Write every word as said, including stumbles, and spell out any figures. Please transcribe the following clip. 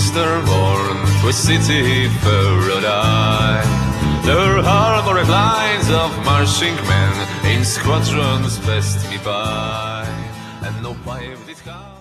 Eastern-born to a city paradise. There are armored lines of marching men in squadrons passed me by, and no pipe did come.